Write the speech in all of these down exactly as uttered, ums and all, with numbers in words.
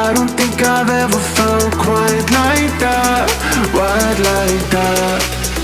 I don't think I've ever felt quite like that, quite like that.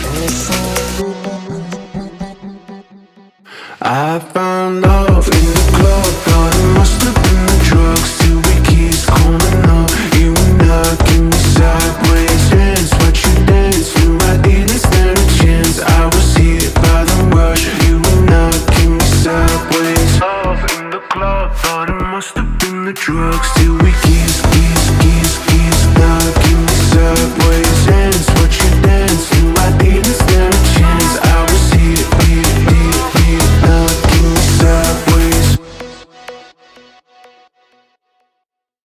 I found love in the club, thought it must have been the drugs. Till we keys coming up, you and I, give me sideways hands. Watch you dance, knew I didn't stand a chance. I was hit by the rush, you and I, give me sideways. Love in the club, thought it must have been the drugs. Till we kiss, kiss, kiss, kiss, now give me